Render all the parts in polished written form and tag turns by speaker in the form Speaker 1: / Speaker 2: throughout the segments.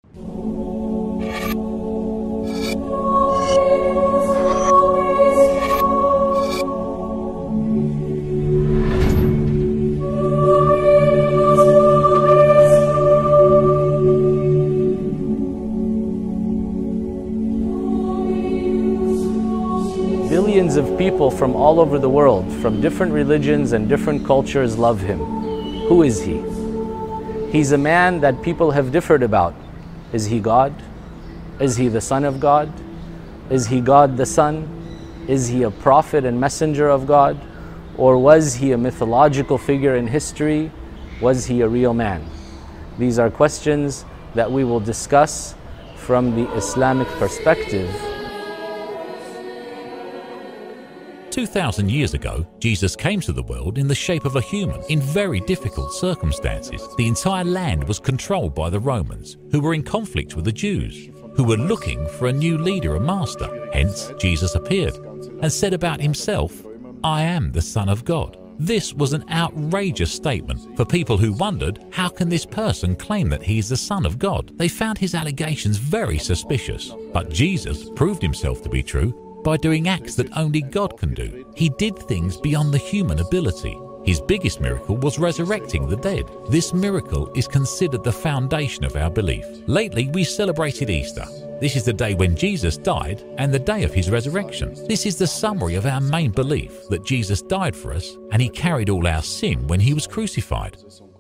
Speaker 1: Billions of people from all over the world, from different religions and different cultures, love him. Who is he? He's a man that people have differed about. Is he God? Is he the Son of God? Is he God the Son? Is he a prophet and messenger of God? Or was he a mythological figure in history? Was he a real man? These are questions that we will discuss from the Islamic perspective.
Speaker 2: 2,000 years ago, Jesus came to the world in the shape of a human in very difficult circumstances. The entire land was controlled by the Romans, who were in conflict with the Jews, who were looking for a new leader and master. Hence, Jesus appeared and said about himself, "I am the Son of God." This was an outrageous statement for people who wondered, how can this person claim that he is the Son of God? They found his allegations very suspicious. But Jesus proved himself to be true by doing acts that only God can do. He did things beyond the human ability. His biggest miracle was resurrecting the dead. This miracle is considered the foundation of our belief. Lately, we celebrated Easter. This is the day when Jesus died and the day of his resurrection. This is the summary of our main belief, that Jesus died for us and he carried all our sin when he was crucified.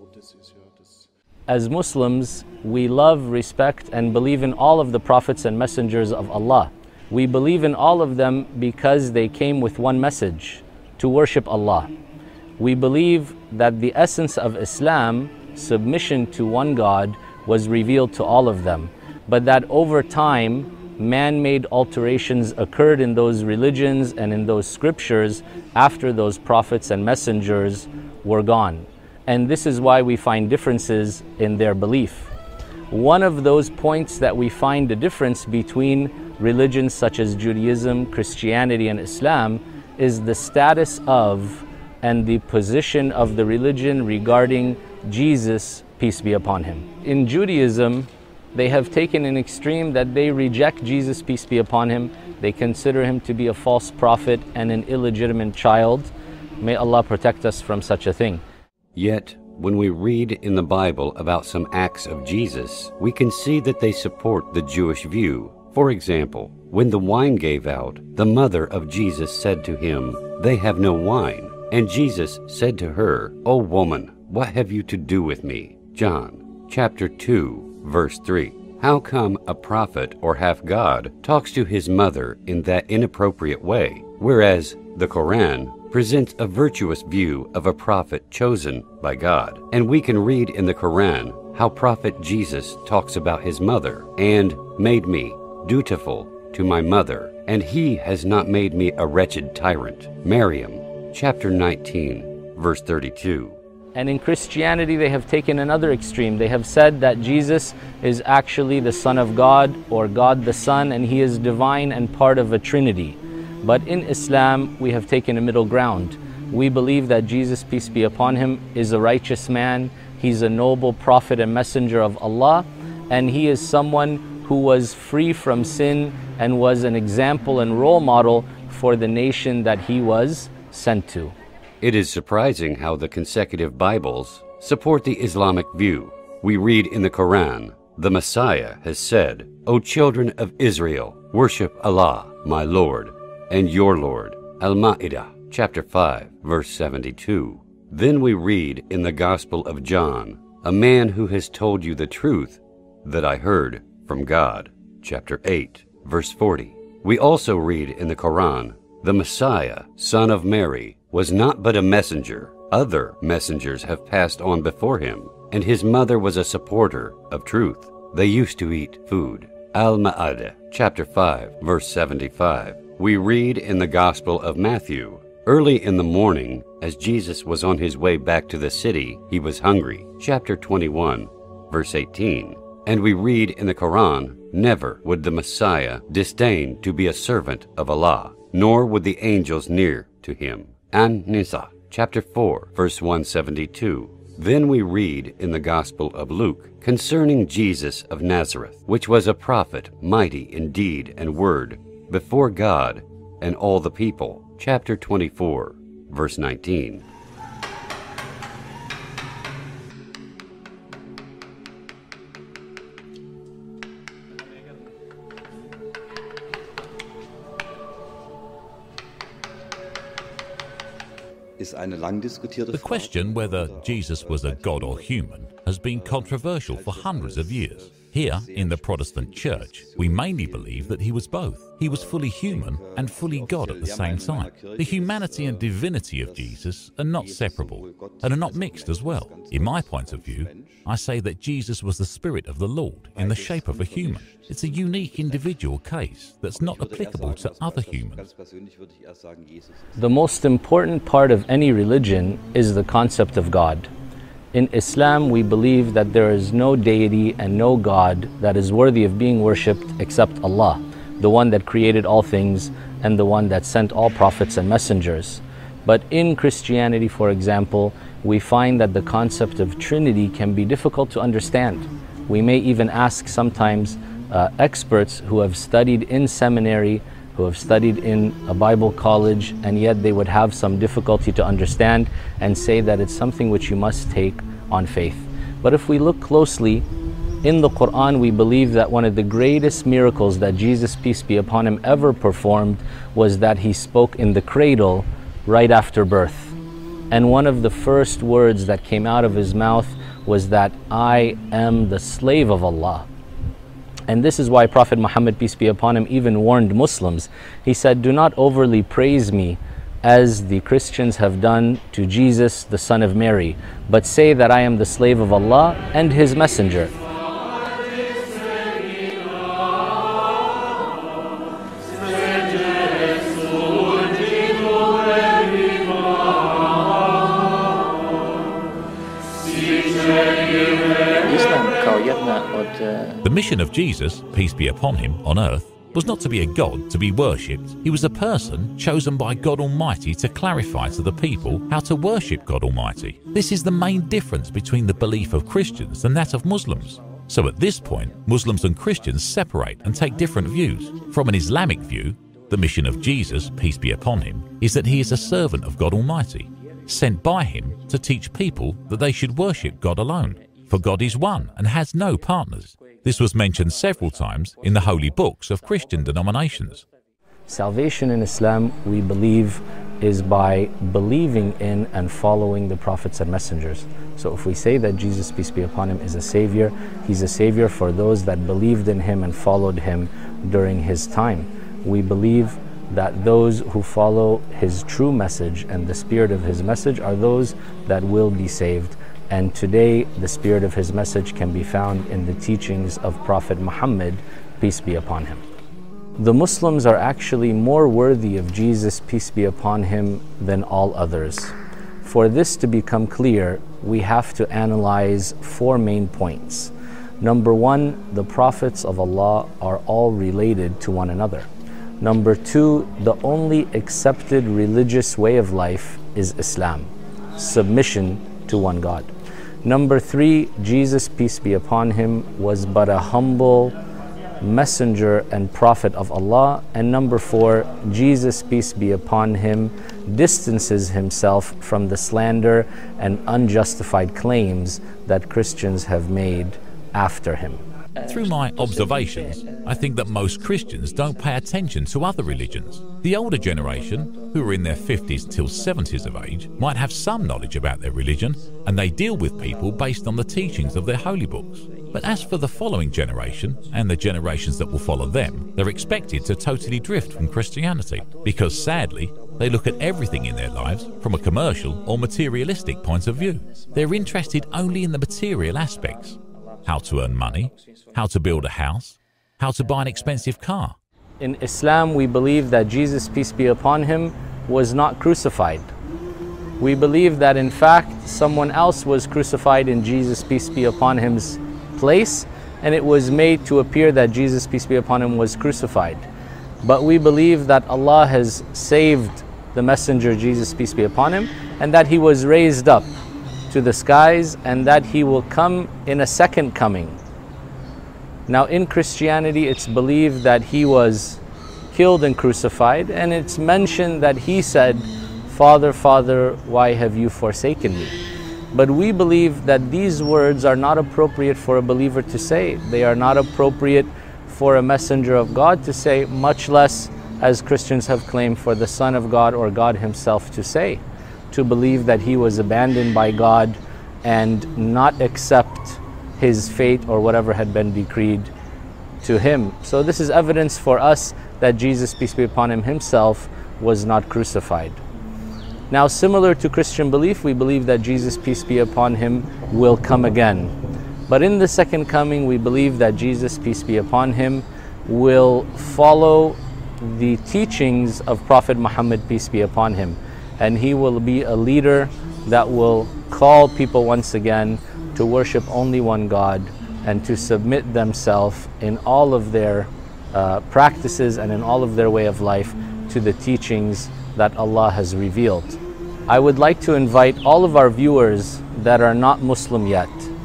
Speaker 1: As Muslims, we love, respect, and believe in all of the prophets and messengers of Allah. We believe in all of them because they came with one message: to worship Allah. We believe that the essence of Islam, submission to one God, was revealed to all of them, but that over time, man-made alterations occurred in those religions and in those scriptures after those prophets and messengers were gone. And this is why we find differences in their belief. One of those points that we find a difference between religions such as Judaism, Christianity, and Islam is the status of and the position of the religion regarding Jesus, peace be upon him. In Judaism, they have taken an extreme that they reject Jesus, peace be upon him. They consider him to be a false prophet and an illegitimate child. May Allah protect us from such a thing.
Speaker 3: Yet, when we read in the Bible about some acts of Jesus, we can see that they support the Jewish view. For example, when the wine gave out, the mother of Jesus said to him, "They have no wine." And Jesus said to her, "O woman, what have you to do with me?" John chapter 2, verse 3. How come a prophet or half God talks to his mother in that inappropriate way, whereas the Quran presents a virtuous view of a prophet chosen by God? And we can read in the Quran how Prophet Jesus talks about his mother, and made me dutiful to my mother, and he has not made me a wretched tyrant. Maryam chapter 19, verse 32.
Speaker 1: And in Christianity, they have taken another extreme. They have said that Jesus is actually the Son of God, or God the Son, and he is divine and part of a Trinity. But in Islam, we have taken a middle ground. We believe that Jesus, peace be upon him, is a righteous man. He's a noble prophet and messenger of Allah, and he is someone who was free from sin and was an example and role model for the nation that he was sent to.
Speaker 3: It is surprising how the consecutive Bibles support the Islamic view. We read in the Quran, the Messiah has said, "O children of Israel, worship Allah, my Lord, and your Lord." Al-Ma'idah, chapter 5, verse 72. Then we read in the Gospel of John, "A man who has told you the truth that I heard from God," chapter 8, verse 40. We also read in the Quran, "The Messiah, son of Mary, was not but a messenger. Other messengers have passed on before him, and his mother was a supporter of truth. They used to eat food." Al-Ma'idah, chapter 5, verse 75. We read in the Gospel of Matthew, "Early in the morning, as Jesus was on his way back to the city, he was hungry," chapter 21, verse 18. And we read in the Quran, "Never would the Messiah disdain to be a servant of Allah, nor would the angels near to him." An-Nisa, chapter 4, verse 172. Then we read in the Gospel of Luke concerning Jesus of Nazareth, which was a prophet, mighty in deed and word, before God and all the people. Chapter 24, verse 19.
Speaker 2: The question whether Jesus was a god or human has been controversial for hundreds of years. Here, in the Protestant Church, we mainly believe that he was both. He was fully human and fully God at the same time. The humanity and divinity of Jesus are not separable and are not mixed as well. In my point of view, I say that Jesus was the Spirit of the Lord in the shape of a human. It's a unique individual case that's not applicable to other humans.
Speaker 1: The most important part of any religion is the concept of God. In Islam, we believe that there is no deity and no God that is worthy of being worshipped except Allah, the one that created all things and the one that sent all prophets and messengers. But in Christianity, for example, we find that the concept of Trinity can be difficult to understand. We may even ask sometimes experts who have studied in seminary, who have studied in a Bible college, and yet they would have some difficulty to understand and say that it's something which you must take on faith. But if we look closely, in the Quran we believe that one of the greatest miracles that Jesus, peace be upon him, ever performed was that he spoke in the cradle right after birth. And one of the first words that came out of his mouth was that, "I am the slave of Allah." And this is why Prophet Muhammad, peace be upon him, even warned Muslims. He said, "Do not overly praise me as the Christians have done to Jesus, the son of Mary, but say that I am the slave of Allah and His messenger."
Speaker 2: The mission of Jesus, peace be upon him, on earth was not to be a god to be worshipped. He was a person chosen by God Almighty to clarify to the people how to worship God Almighty. This is the main difference between the belief of Christians and that of Muslims. So at this point, Muslims and Christians separate and take different views. From an Islamic view, the mission of Jesus, peace be upon him, is that he is a servant of God Almighty, sent by him to teach people that they should worship God alone. For God is one and has no partners. This was mentioned several times in the holy books of Christian denominations.
Speaker 1: Salvation in Islam, we believe, is by believing in and following the prophets and messengers. So if we say that Jesus, peace be upon him, is a savior, he's a savior for those that believed in him and followed him during his time. We believe that those who follow his true message and the spirit of his message are those that will be saved. And today, the spirit of his message can be found in the teachings of Prophet Muhammad, peace be upon him. The Muslims are actually more worthy of Jesus, peace be upon him, than all others. For this to become clear, we have to analyze four main points. Number one, the prophets of Allah are all related to one another. Number two, the only accepted religious way of life is Islam, submission to one God. Number three, Jesus, peace be upon him, was but a humble messenger and prophet of Allah. And number four, Jesus, peace be upon him, distances himself from the slander and unjustified claims that Christians have made after him.
Speaker 2: Through my observations, I think that most Christians don't pay attention to other religions. The older generation, who are in their 50s till 70s of age, might have some knowledge about their religion, and they deal with people based on the teachings of their holy books. But as for the following generation, and the generations that will follow them, they're expected to totally drift from Christianity, because sadly, they look at everything in their lives from a commercial or materialistic point of view. They're interested only in the material aspects. How to earn money, how to build a house, how to buy an expensive car.
Speaker 1: In Islam, we believe that Jesus, peace be upon him, was not crucified. We believe that in fact, someone else was crucified in Jesus, peace be upon him's place, and it was made to appear that Jesus, peace be upon him, was crucified. But we believe that Allah has saved the messenger, Jesus, peace be upon him, and that he was raised up. to the skies, and that He will come in a second coming. Now in Christianity it's believed that He was killed and crucified, and it's mentioned that He said, "Father, Father, why have you forsaken me?" But we believe that these words are not appropriate for a believer to say. They are not appropriate for a messenger of God to say, much less, as Christians have claimed, for the Son of God or God Himself to say, to believe that He was abandoned by God and not accept His fate or whatever had been decreed to Him. So this is evidence for us that Jesus, peace be upon Him, Himself was not crucified. Now, similar to Christian belief, we believe that Jesus, peace be upon Him, will come again. But in the second coming, we believe that Jesus, peace be upon Him, will follow the teachings of Prophet Muhammad, peace be upon him. And he will be a leader that will call people once again to worship only one God and to submit themselves in all of their practices and in all of their way of life to the teachings that Allah has revealed. I would like to invite all of our viewers that are not Muslim yet.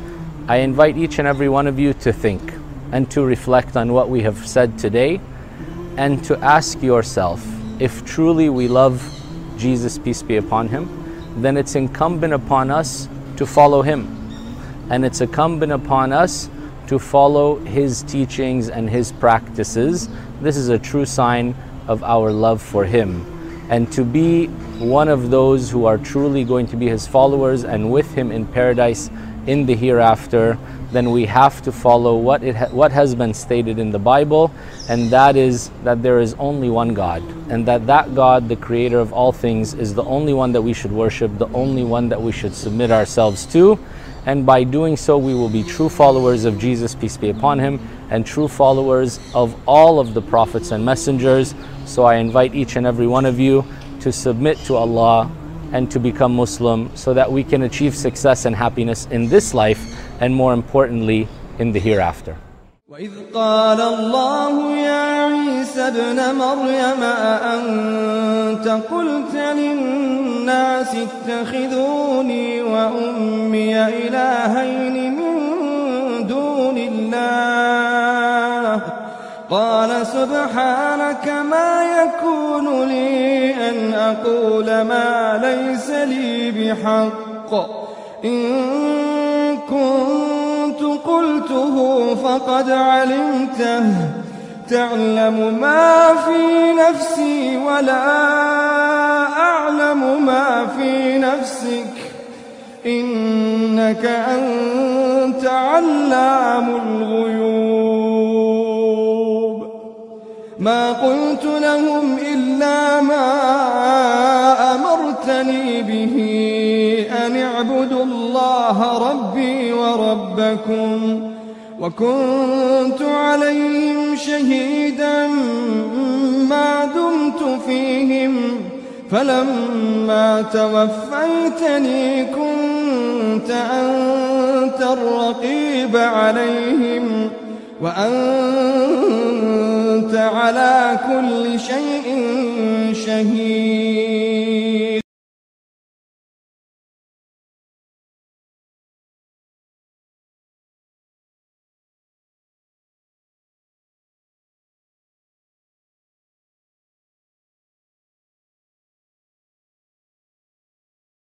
Speaker 1: I invite each and every one of you to think and to reflect on what we have said today, and to ask yourself, if truly we love Jesus, peace be upon him, then it's incumbent upon us to follow him. And it's incumbent upon us to follow his teachings and his practices. This is a true sign of our love for him. And to be one of those who are truly going to be his followers and with him in paradise in the hereafter, then we have to follow what has been stated in the Bible, and that is that there is only one God, and that God, the creator of all things, is the only one that we should worship, the only one that we should submit ourselves to. And by doing so, we will be true followers of Jesus, peace be upon him, and true followers of all of the prophets and messengers. So I invite each and every one of you to submit to Allah and to become Muslim, so that we can achieve success and happiness in this life, and more importantly, in the hereafter.
Speaker 4: وَإِذْ قَالَ اللَّهُ يَا عِيسَى ابْنَ مَرْيَمَ أَأَنْتَ قُلْتَ لِلنَّاسِ اتَّخِذُونِي وَأُمِّيَ إِلَٰهَيْنِ مِن دُونِ اللَّهِ قَالَ سُبْحَانَكَ مَا يَكُونُ لِي أَنْ أَقُولَ مَا لَيْسَ لِي بِحَقٍّ إِن كُنتُ قُلْتُهُ فَقَدْ عَلِمْتَهُ تَعْلَمُ مَا فِي نَفْسِي وَلَا أَعْلَمُ مَا فِي نَفْسِكَ إِنَّكَ أَنْتَ عَلَّامُ الْغُيُوبِ مَا قُلْتُ لَهُمْ إِلَّا مَا أَمَرْتَنِي بِهِ أَنِ اعْبُدُوا اللَّهَ رَبِّي وَرَبَّكُمْ وَكُنْتُ عَلَيْهِمْ شَهِيدًا مَا دُمْتُ فِيهِمْ فَلَمَّا تَوَفَّيْتَنِي كُنْتَ أَنْتَ الرَّقِيبَ عَلَيْهِمْ وَأَنْتَ عَلَى كُلِّ شَيْءٍ شَهِيدٌ